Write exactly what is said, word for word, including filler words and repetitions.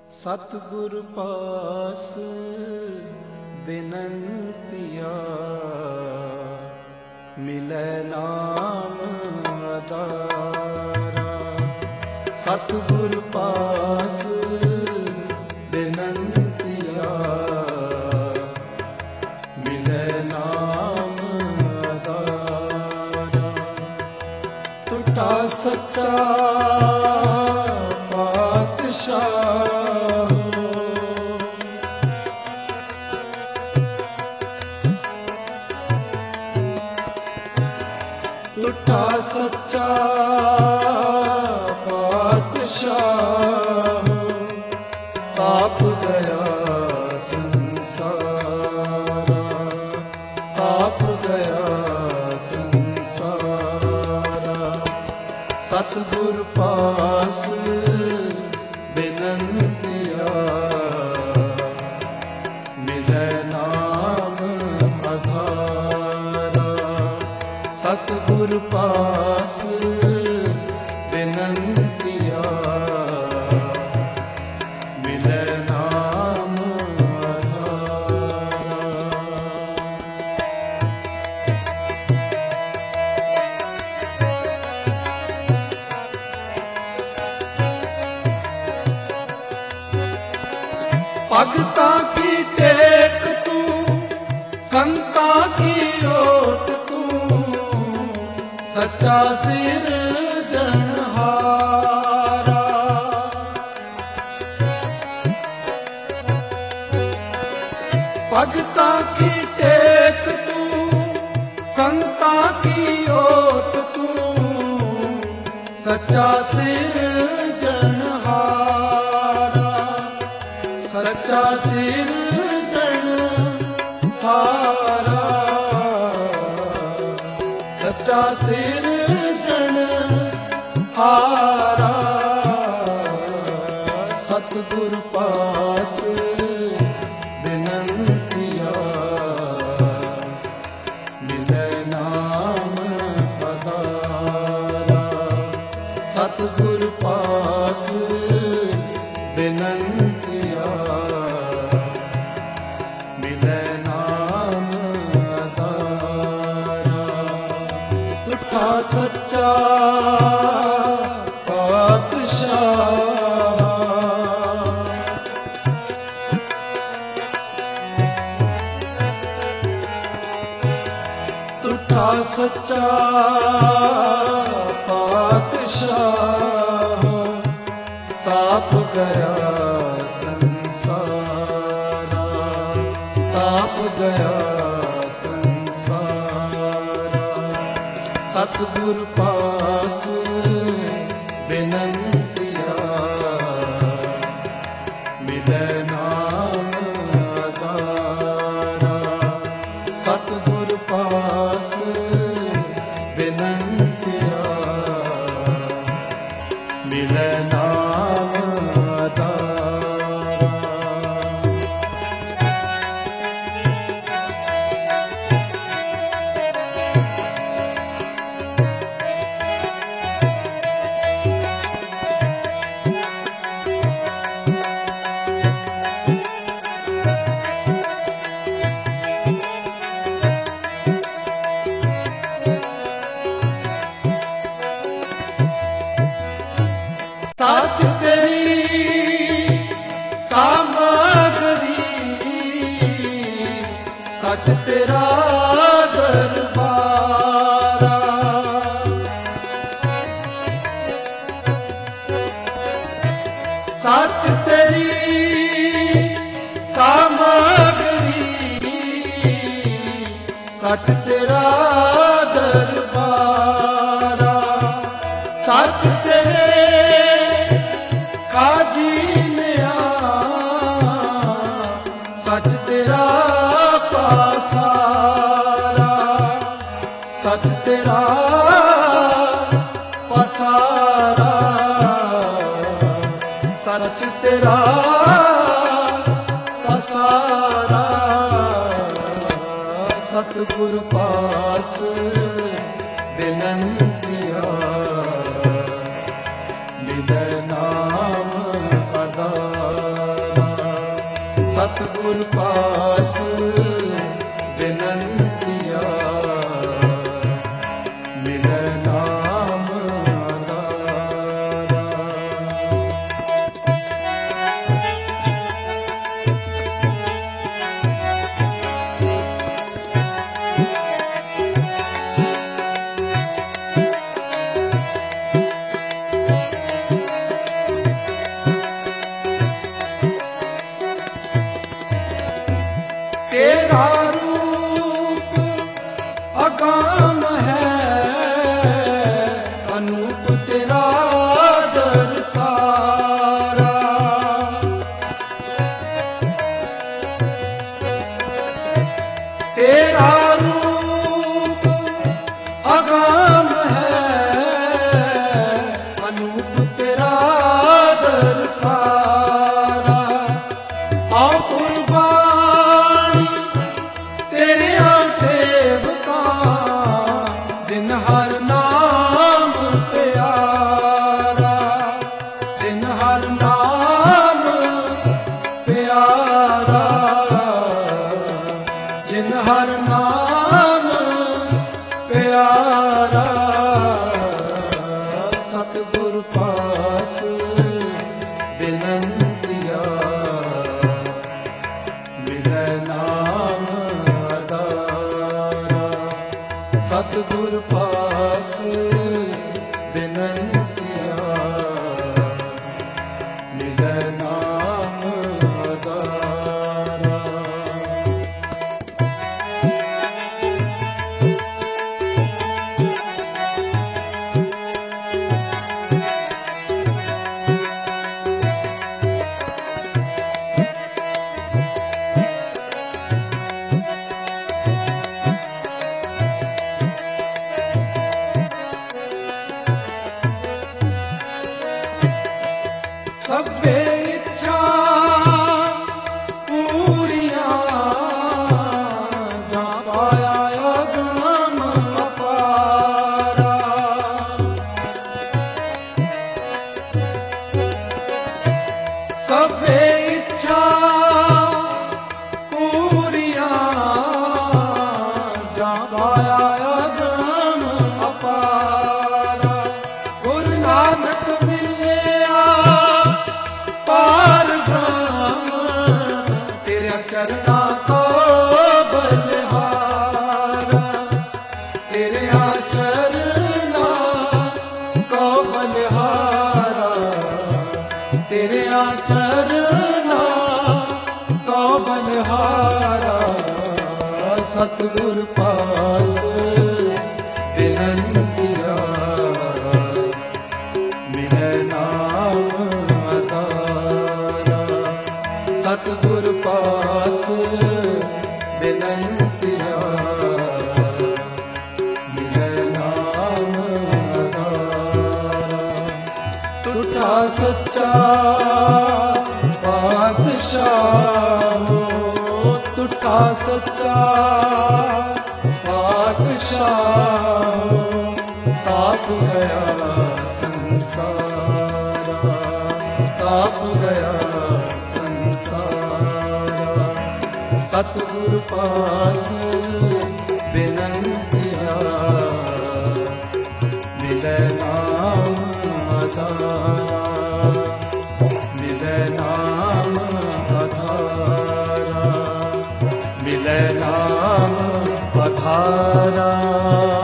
ਸਤਿਗੁਰ ਪਾਸ ਬਿਨੰਤੀਆ, ਮਿਲੈ ਨਾਮ ਆਧਾਰਾ। ਸਤਿਗੁਰ ਪਾਸ ਬਿਨੰਤੀਆ, ਮਿਲੈ ਨਾਮ ਆਧਾਰਾ। ਟੁੱਟਾ ਸੱਚਾ ਪਾਤਸ਼ਾਹ, ਟੁੱਟਾ ਸੱਚਾ ਪਾਤਸ਼ਾਹ, ਤਾਪ ਗਿਆ ਸੰਸਾਰਾ, ਤਾਪ ਗਿਆ ਸੰਸਾਰਾ। ਸਤਿਗੁਰ ਪਾਸ ਬਿਨੰਤੀਆ, ਮਿਲੈ ਨਾਮ ਆਧਾਰਾ। ਸਤਿਗੁਰ ਪਾਸ ਬਿਨੰਤੀਆ, ਮਿਲੈ ਨਾਮ ਆਧਾਰਾ। ਭਗਤਾਂ ਕੀ ਟੇਕ ਤੂੰ, ਸੰਤਾਂ ਕੀ ਓਟ ਤੂੰ, ਸੱਚਾ ਸਿਰਜਣਹਾਰਾ। ਭਗਤਾਂ ਕੀ ਟੇਕ ਤੂੰ, ਸੰਤਾਂ ਕੀ ਓਟ ਤੂੰ, ਸੱਚਾ ਸਿਰਜਣਹਾਰਾ, ਸੱਚਾ ਸਿਰਜਣਹਾਰਾ, ਸੱਚਾ ਸਿਰਜਣਹਾਰਾ। ਸਤਿਗੁਰ ਪਾਸ ਬਿਨੰਤੀਆ, ਮਿਲੈ ਨਾਮ ਆਧਾਰਾ। ਸਤਿਗੁਰ ਪਾਸ ਬਿਨੰਤੀਆ, ਮਿਲੈ ਨਾਮ ਆਧਾਰਾ। ਟੁੱਟਾ ਸੱਚਾ ਪਾਤਸ਼ਾਹ, ਟੁੱਟਾ ਸੱਚਾ ਪਾਤਸ਼ਾਹ, ਤਾਪ ਗਿਆ ਸੰਸਾਰਾ, ਤਾਪ ਗਿਆ ਸੰਸਾਰਾ। ਸਤਿਗੁਰ ਪਾਸ ਬਿਨੰਤੀਆ, ਮਿਲੈ ਨਾਮ ਆਧਾਰਾ। ਸਤਿਗੁਰ ਪਾਸ ਬਿਨੰਤੀਆ, ਮਿਲੈ ਨਾਮ ਆਧਾਰਾ। ਸੱਚ ਤੇਰੀ ਸਾਮਗਰੀ, ਸੱਚ ਤੇਰਾ ਦਰਬਾਰਾ। ਸੱਚ ਤੇਰੀ ਸਾਮਗਰੀ, ਸੱਚ ਤੇਰਾ ਦਰਬਾਰਾ। ਸੱਚ ਤੇਰੇ ਕਾਜੀ ਨਿਆ, ਸੱਚ ਤੇਰਾ ਪਾਸਾਰਾ, ਸੱਚ ਤੇਰਾ ਪਾਸਾਰਾ। ਸੱਚ ਤੇਰਾ ਪਾਸਾਰਾ। ਸਤਿਗੁਰ ਪਾਸ ਬਿਨੰਤੀਆ, ਮਿਲੈ ਨਾਮ ਆਧਾਰਾ। ਸਤਿਗੁਰ ਪਾਸ ਬਿਨੰਤੀਆ ਮਿਲੈ ਨਾਮ ਆਧਾਰਾ। तेरा रूप अगाम है, अनूप तेरा दरसारा। तेरा रूप अगाम है, अनूप तेरा दरसारा। आओ कुर्बानी तेरिया सेवका, जिन हर नाम प्यारा, जिन हर नाम प्यारा, जिन हर नाम प्यारा। सतगुर पास बिनंतिया मिलै नाम आधारा। सतगुर पास बिनंतिया मिलै नाम आधारा। सभे इच्छा पूरियां, जा पाया अगम अपारा। सभे इच्छा पूरियां, जा पाया अगम अपारा। गुरु नानक मिलिया पार ब्रह्म, तेरे चरना को बलिहारा। तेरे चरना को बलिहारा, तेरे चरना को बलिहारा। सतगुर पास बिनंतिया मिलै नाम आधारा। सतगुर पास बिनंतिया मिलै नाम आधारा। टूटा सच्चा पातशाह, टूटा सच्चा पातशाह। ताप गया संसारा, ताप गया संसारा। सतगुर पास बिनंतिया मिलै नाम आधारा। मिलै नाम आधारा, मिलै नाम आधारा।